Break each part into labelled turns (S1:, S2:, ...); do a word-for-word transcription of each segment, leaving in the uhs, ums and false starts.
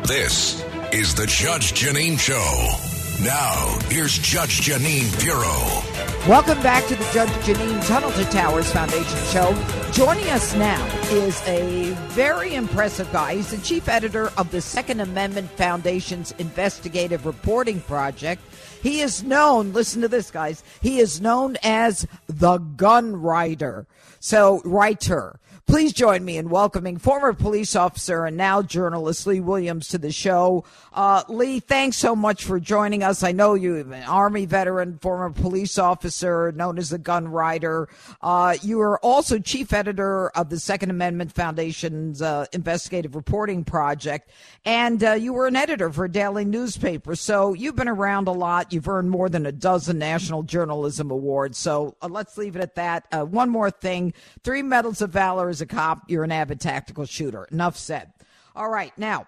S1: This is the Judge Jeanine Show. Now, here's Judge Jeanine Pirro.
S2: Welcome back to the Judge Jeanine Tunnel to Towers Foundation Show. Joining us now is a very impressive guy. He's the chief editor of the Second Amendment Foundation's investigative reporting project. He is known, listen to this, guys, he is known as the gun writer. So, writer. Please join me in welcoming former police officer and now journalist Lee Williams to the show. Uh, Lee, thanks so much for joining us. I know you're an Army veteran, former police officer, known as the gun writer. Uh, you are also chief editor of the Second Amendment Foundation's uh, investigative reporting project, and uh, you were an editor for a daily newspaper. So you've been around a lot. You've earned more than a dozen National Journalism Awards. So uh, let's leave it at that. Uh, one more thing. Three Medals of Valor as a cop. You're an avid tactical shooter. Enough said. All right. Now,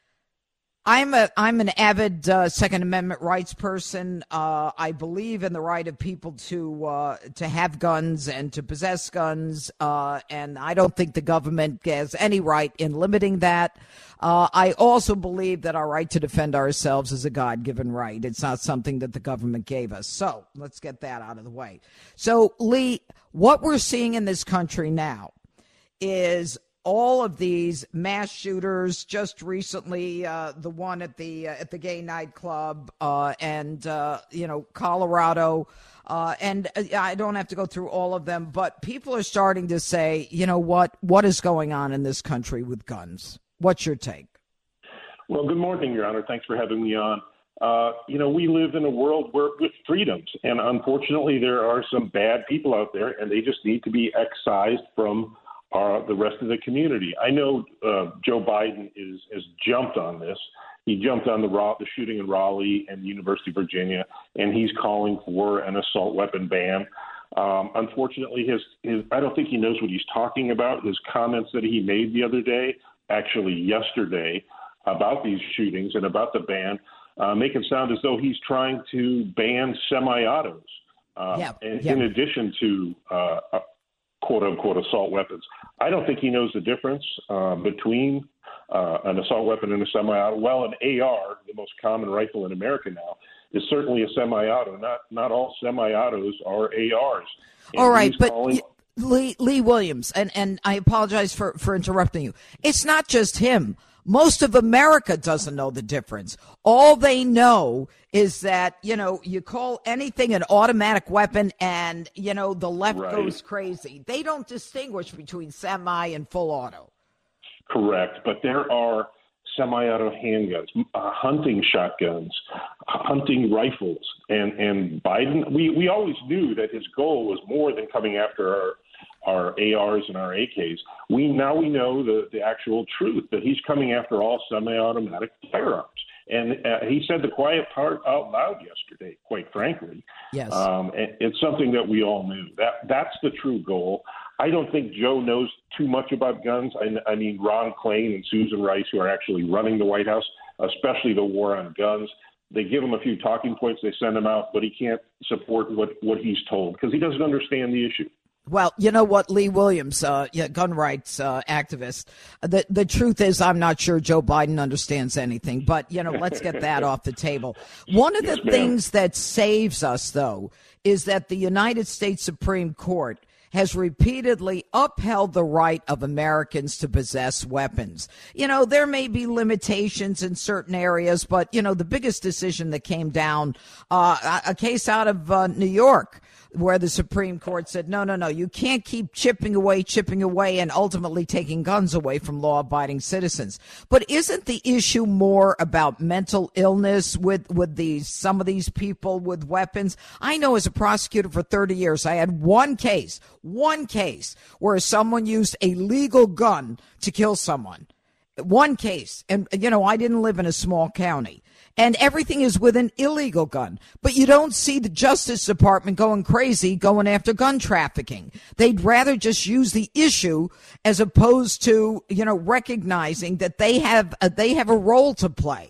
S2: I'm a I'm an avid uh, Second Amendment rights person. Uh, I believe in the right of people to uh, to have guns and to possess guns, uh, and I don't think the government has any right in limiting that. Uh, I also believe that our right to defend ourselves is a God-given right. It's not something that the government gave us. So let's get that out of the way. So, Lee, what we're seeing in this country now is all of these mass shooters. Just recently, uh, the one at the uh, at the gay nightclub, uh, and uh, you know, Colorado, uh, and I don't have to go through all of them, but people are starting to say, you know what, what is going on in this country with guns? What's your take?
S3: Well, good morning, Your Honor. Thanks for having me on. Uh, you know, we live in a world where with freedoms, and unfortunately, there are some bad people out there, and they just need to be excised from Uh, the rest of the community. I know uh, Joe Biden is has jumped on this. He jumped on the, the shooting in Raleigh and the University of Virginia, and he's calling for an assault weapon ban. Um, unfortunately, his, his I don't think he knows what he's talking about. His comments that he made the other day, actually yesterday, about these shootings and about the ban, uh, make it sound as though he's trying to ban semi-autos, uh,
S2: yeah,
S3: in,
S2: yeah.
S3: in addition to uh, quote-unquote assault weapons. I don't think he knows the difference uh, between uh, an assault weapon and a semi-auto. Well, an A R, the most common rifle in America now, is certainly a semi-auto. Not not all semi-autos are A Rs. And
S2: all right, but
S3: calling-
S2: Lee, Lee Williams, and, and I apologize for, for interrupting you. It's not just him. Most of America doesn't know the difference. All they know is that, you know, you call anything an automatic weapon and, you know, the left
S3: right.
S2: goes crazy. They don't distinguish between semi and full auto.
S3: Correct. But there are semi-auto handguns, uh, hunting shotguns, hunting rifles. And, and Biden, we, we always knew that his goal was more than coming after our our A Rs and our A Ks. We now we know the, the actual truth, that he's coming after all semi-automatic firearms. And uh, he said the quiet part out loud yesterday, quite frankly.
S2: Yes.
S3: Um, and it's something that we all knew. That That's the true goal. I don't think Joe knows too much about guns. I, I mean, Ron Klain and Susan Rice, who are actually running the White House, especially the war on guns, they give him a few talking points, they send him out, but he can't support what, what he's told because he doesn't understand the issue.
S2: Well, you know what, Lee Williams, uh, yeah, gun rights uh, activist, the the truth is I'm not sure Joe Biden understands anything, but, you know, let's get that off the table. One of the
S3: Yes, ma'am.
S2: things that saves us, though, is that the United States Supreme Court has repeatedly upheld the right of Americans to possess weapons. You know, there may be limitations in certain areas, but, you know, the biggest decision that came down, uh, a case out of uh, New York, where the Supreme Court said, no, no, no, you can't keep chipping away, chipping away, and ultimately taking guns away from law-abiding citizens. But isn't the issue more about mental illness with, with these, some of these people with weapons? I know as a prosecutor for thirty years, I had one case, one case where someone used a legal gun to kill someone. One case. And, you know, I didn't live in a small county. And everything is with an illegal gun. But you don't see the Justice Department going crazy, going after gun trafficking. They'd rather just use the issue as opposed to, you know, recognizing that they have a, they have a role to play.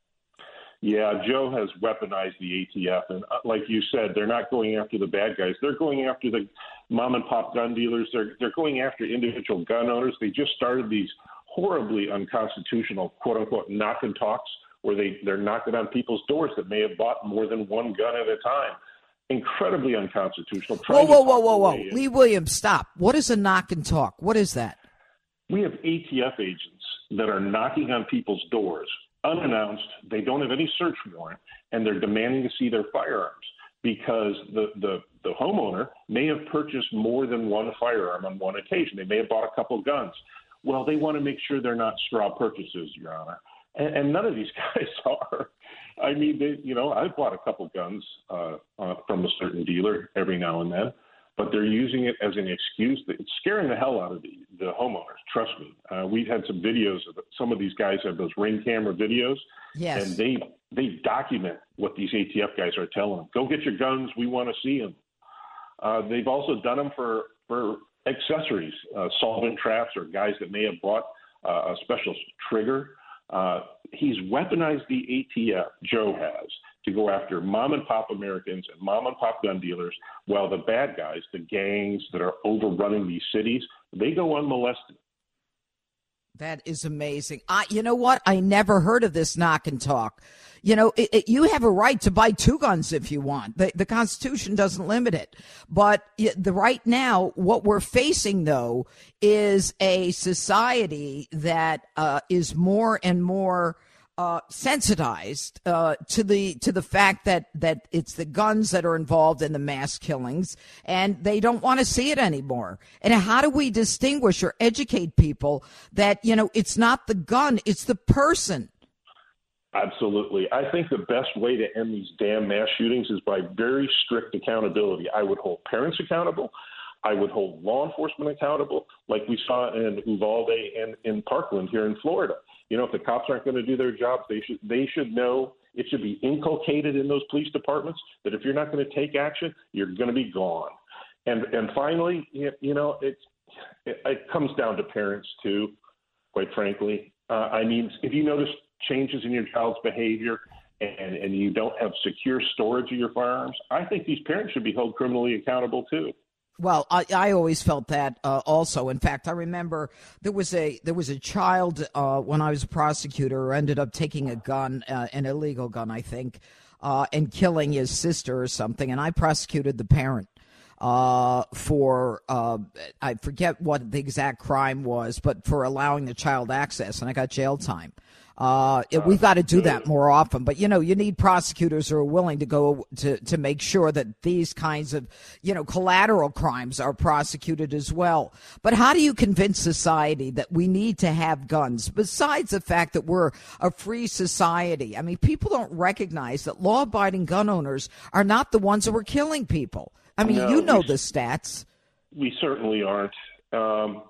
S3: Yeah, Joe has weaponized the A T F. And like you said, they're not going after the bad guys. They're going after the mom and pop gun dealers. They're, they're going after individual gun owners. They just started these horribly unconstitutional, quote unquote, knock and talks, where they, they're knocking on people's doors that may have bought more than one gun at a time. Incredibly unconstitutional.
S2: Whoa, whoa, whoa, whoa, whoa. Lee Williams, stop. What is a knock and talk? What is that?
S3: We have A T F agents that are knocking on people's doors unannounced. They don't have any search warrant, and they're demanding to see their firearms because the, the, the homeowner may have purchased more than one firearm on one occasion. They may have bought a couple of guns. Well, they want to make sure they're not straw purchases, Your Honor. And, and none of these guys are. I mean, they, you know, I've bought a couple guns uh, uh, from a certain dealer every now and then, but they're using it as an excuse. It's scaring the hell out of the, the homeowners. Trust me. Uh, we've had some videos of it. Some of these guys have those Ring camera videos,
S2: yes,
S3: and they they document what these A T F guys are telling them. Go get your guns. We want to see them. Uh, they've also done them for for accessories, uh, solvent traps, or guys that may have bought uh, a special trigger. Uh, he's weaponized the A T F, Joe has, to go after mom and pop Americans and mom and pop gun dealers, while the bad guys, the gangs that are overrunning these cities, they go unmolested.
S2: That is amazing. I, you know what? I never heard of this knock and talk. You know, it, it, you have a right to buy two guns if you want. The, the Constitution doesn't limit it. But the right now, what we're facing, though, is a society that uh, is more and more uh, sensitized uh, to the to the fact that that it's the guns that are involved in the mass killings, and they don't want to see it anymore. And how do we distinguish or educate people that, you know, it's not the gun, it's the person?
S3: Absolutely. I think the best way to end these damn mass shootings is by very strict accountability. I would hold parents accountable. I would hold law enforcement accountable, like we saw in Uvalde and in Parkland here in Florida. You know, if the cops aren't going to do their jobs, they should they should know. It should be inculcated in those police departments that if you're not going to take action, you're going to be gone. And and finally, you know, it's it, it comes down to parents too. Quite frankly, uh, I mean, if you notice changes in your child's behavior and and you don't have secure storage of your firearms, I think these parents should be held criminally accountable too.
S2: Well, I, I always felt that uh, also. In fact, I remember there was a there was a child uh, when I was a prosecutor who ended up taking a gun, uh, an illegal gun, I think, uh, and killing his sister or something. And I prosecuted the parent uh, for, uh, I forget what the exact crime was, but for allowing the child access, and I got jail time. Uh, it, we've got to do that more often. But, you know, you need prosecutors who are willing to go to, to make sure that these kinds of, you know, collateral crimes are prosecuted as well. But how do you convince society that we need to have guns, besides the fact that we're a free society? I mean, people don't recognize that law-abiding gun owners are not the ones who are killing people. I mean, no, you know we, the stats.
S3: We certainly aren't. Um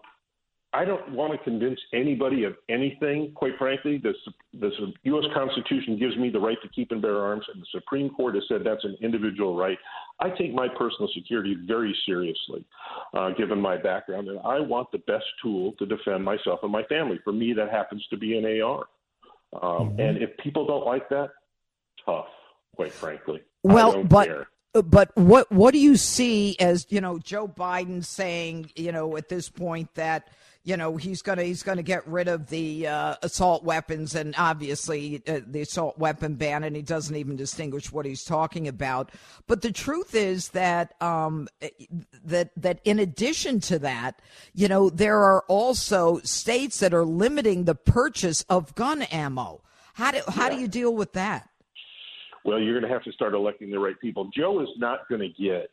S3: I don't want to convince anybody of anything, quite frankly. The, the U S Constitution gives me the right to keep and bear arms, and the Supreme Court has said that's an individual right. I take my personal security very seriously, uh, given my background, and I want the best tool to defend myself and my family. For me, that happens to be an A R. Um, mm-hmm. And if people don't like that, tough, quite frankly.
S2: Well,
S3: I don't
S2: but.
S3: care.
S2: But what what do you see as, you know, Joe Biden saying, you know, at this point that, you know, he's gonna he's gonna get rid of the uh, assault weapons and obviously uh, the assault weapon ban, and he doesn't even distinguish what he's talking about. But the truth is that um, that that in addition to that, you know, there are also states that are limiting the purchase of gun ammo. How do how do you deal with that?
S3: Well, you're going to have to start electing the right people. Joe is not going to get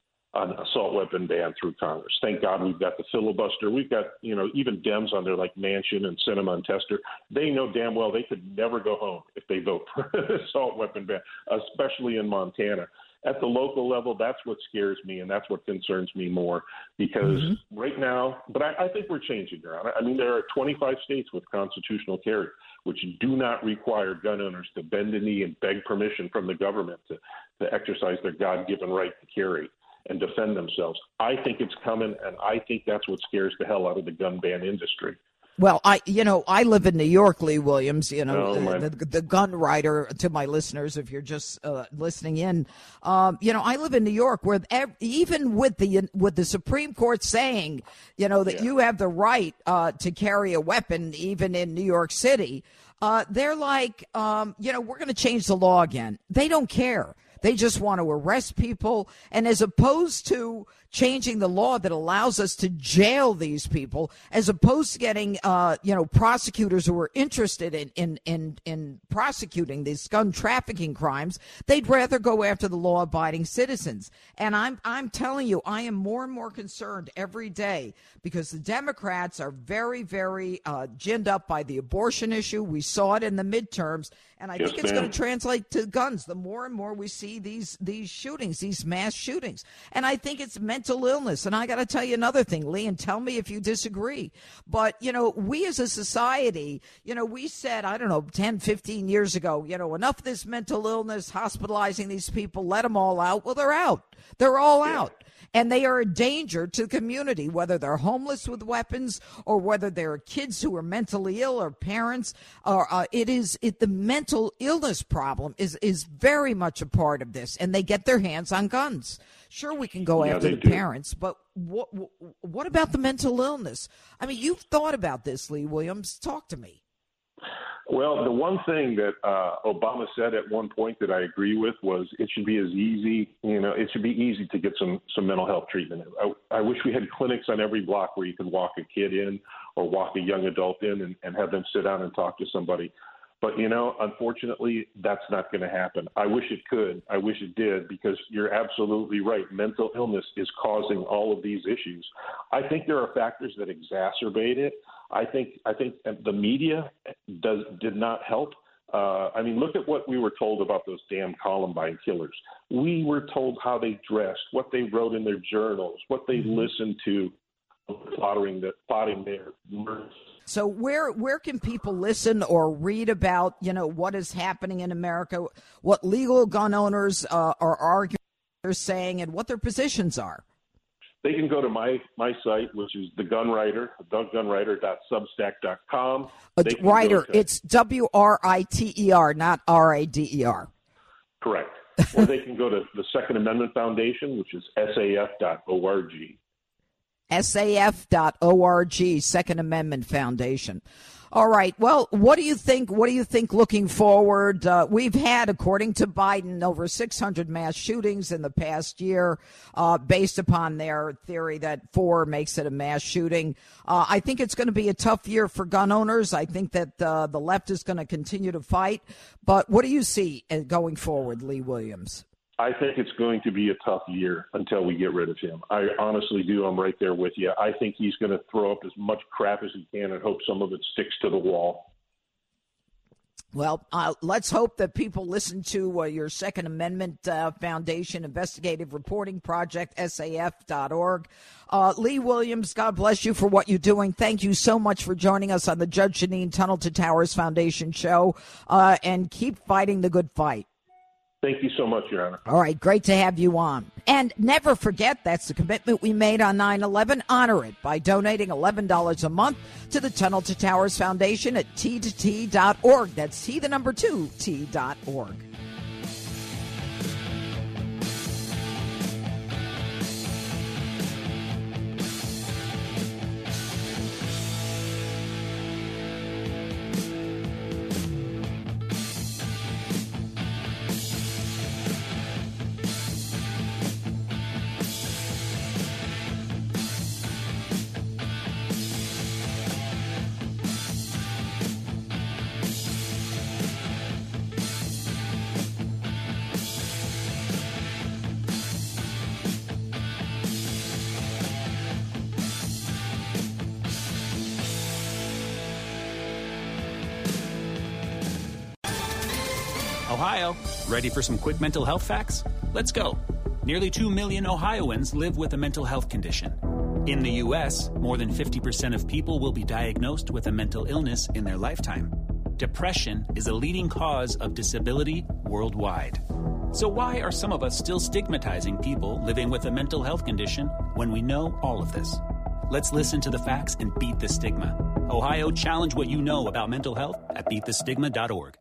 S3: an assault weapon ban through Congress. Thank God we've got the filibuster. We've got, you know, even Dems on there like Manchin and Sinema and Tester. They know damn well they could never go home if they vote for an assault weapon ban, especially in Montana. At the local level, that's what scares me, and that's what concerns me more, because mm-hmm. right now, but I, I think we're changing, Your Honor. I mean, there are twenty-five states with constitutional carry, which do not require gun owners to bend a knee and beg permission from the government to, to exercise their God-given right to carry and defend themselves. I think it's coming, and I think that's what scares the hell out of the gun ban industry.
S2: Well, I, you know, I live in New York, Lee Williams, you know,
S3: oh,
S2: the, the, the gun writer to my listeners, if you're just uh, listening in. Um, you know, I live in New York where ev- even with the with the Supreme Court saying, you know, that yeah. you have the right uh, to carry a weapon, even in New York City, uh, they're like, um, you know, we're going to change the law again. They don't care. They just want to arrest people. And as opposed to changing the law that allows us to jail these people, as opposed to getting, uh, you know, prosecutors who are interested in, in, in, in prosecuting these gun trafficking crimes, they'd rather go after the law-abiding citizens. And I'm, I'm telling you, I am more and more concerned every day because the Democrats are very, very uh, ginned up by the abortion issue. We saw it in the midterms. And I
S3: yes,
S2: think it's
S3: ma'am.
S2: going to translate to guns. The more and more we see these these shootings, these mass shootings. And I think it's mental illness. And I got to tell you another thing, Lee, and tell me if you disagree. But, you know, we as a society, you know, we said, I don't know, ten, fifteen years ago, you know, enough of this mental illness, hospitalizing these people, let them all out. Well, they're out. They're all
S3: yeah.
S2: out. And they are a danger to the community, whether they're homeless with weapons or whether they're kids who are mentally ill or parents. Or uh, it is it the mental illness problem is is very much a part of this, and they get their hands on guns. Sure, we can go
S3: yeah,
S2: after the
S3: do.
S2: parents, but what what about the mental illness? I mean, you've thought about this, Lee Williams. Talk to me.
S3: Well, the one thing that uh, Obama said at one point that I agree with was it should be as easy, you know, it should be easy to get some, some mental health treatment. I, I wish we had clinics on every block where you could walk a kid in or walk a young adult in and, and have them sit down and talk to somebody. But, you know, unfortunately, that's not going to happen. I wish it could. I wish it did, because you're absolutely right. Mental illness is causing all of these issues. I think there are factors that exacerbate it. I think I think the media does did not help. Uh, I mean, look at what we were told about those damn Columbine killers. We were told how they dressed, what they wrote in their journals, what they listened to, plotting, the, plotting their murders.
S2: So where where can people listen or read about, you know, what is happening in America, what legal gun owners uh, are arguing, they're saying, and what their positions are?
S3: They can go to my, my site, which is The Gun Writer, the gun writer dot substack dot com.
S2: Uh, writer, to, it's W R I T E R, not R A D E R.
S3: Correct. Or they can go to the Second Amendment Foundation, which is S A F dot org.
S2: S A F dot org, Second Amendment Foundation. All right. Well, what do you think? What do you think looking forward? Uh, we've had, according to Biden, over six hundred mass shootings in the past year, uh, based upon their theory that four makes it a mass shooting. Uh, I think it's going to be a tough year for gun owners. I think that uh, the left is going to continue to fight. But what do you see going forward, Lee Williams?
S3: I think it's going to be a tough year until we get rid of him. I honestly do. I'm right there with you. I think he's going to throw up as much crap as he can and hope some of it sticks to the wall.
S2: Well, uh, let's hope that people listen to uh, your Second Amendment uh, Foundation Investigative Reporting Project, S A F dot org. Uh, Lee Williams, God bless you for what you're doing. Thank you so much for joining us on the Judge Jeanine Tunnel to Towers Foundation show, uh, and keep fighting the good fight.
S3: Thank you so much, Your Honor.
S2: All right, great to have you on. And never forget, that's the commitment we made on nine eleven. Honor it by donating eleven dollars a month to the Tunnel to Towers Foundation at T two T dot org. That's T, the number two, T dot org.
S4: Ohio, ready for some quick mental health facts? Let's go. Nearly two million Ohioans live with a mental health condition. In the U S, more than fifty percent of people will be diagnosed with a mental illness in their lifetime. Depression is a leading cause of disability worldwide. So why are some of us still stigmatizing people living with a mental health condition when we know all of this? Let's listen to the facts and beat the stigma. Ohio, challenge what you know about mental health at beat the stigma dot org.